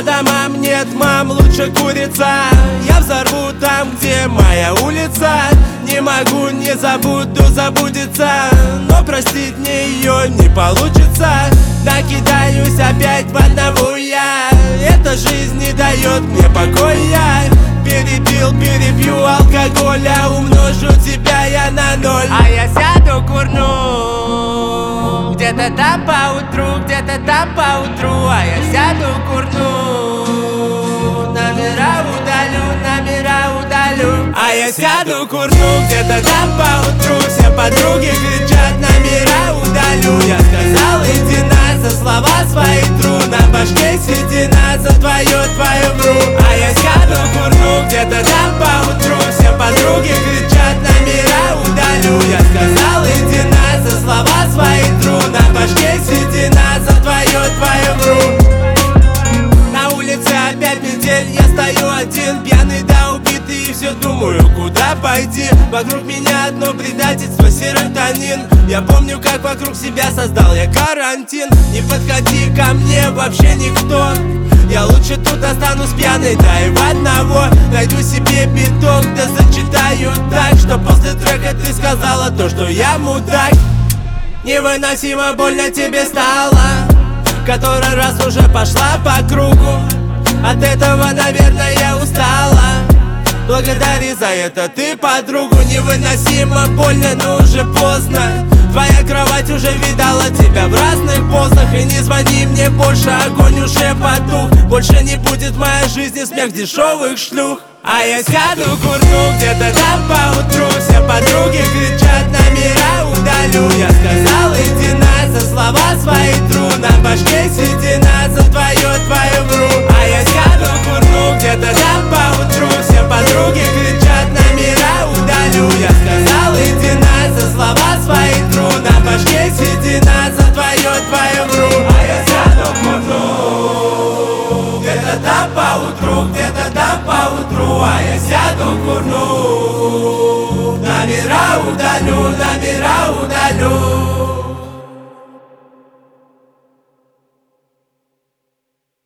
домам нет мам, лучше курица. Я взорву там, где моя улица. Не могу, не забуду, забудется, но простить мне ее не получится. Накидаюсь опять в одного я. Эта жизнь не дает мне покоя. Перепил, перепью алкоголя, умножу тебя я на ноль. А я сяду, курну где-то там поутру, где-то там поутру. А я сяду, курну, номера удалю, номера удалю. А я сяду, курну где-то там поутру. Все подруги кричат, номера удалю. Я сказал, иди на, за слова свои тру. На башке седина, за твое вру. А я сяду, курну где-то там поутру. Все подруги кричат, номера удалю. Я сказал, иди на, за слова свои тру. На башке седина, за твое вру. На улице опять метель, я стою один, пьяный да убитый, и все думаю, куда пойти. Вокруг меня одно предательство, серотонин. Я помню, как вокруг себя создал я карантин. Не подходи ко мне вообще никто. Я лучше тут останусь пьяный, да и в одного. Найду себе биток, да зачитаю так, что после трека ты сказала то, что я мудак. Невыносимо больно тебе стало, который раз уже пошла по кругу. От этого, наверное, я устала. Благодари за это ты, подругу. Невыносимо больно, но уже поздно. Твоя кровать уже видала тебя в разных позах. И не звони мне больше, огонь уже потух. Больше не будет в моей жизни смех дешевых шлюх. А я сяду, курну где-то там поутру. Все подруги кричат, номера удалю. Я сказал, иди на, за слова свои тру. На башке седина, за твое вру. А я сяду, курну где-то там поутру. Все подруги кричат, номера удалю. Я сказал, иди на, за слова свои тру. На башке седина, за твое вру. А я сяду, курну где-то там поутру, где-то там поутру. А я сяду, курну, номера удалю, номера удалю.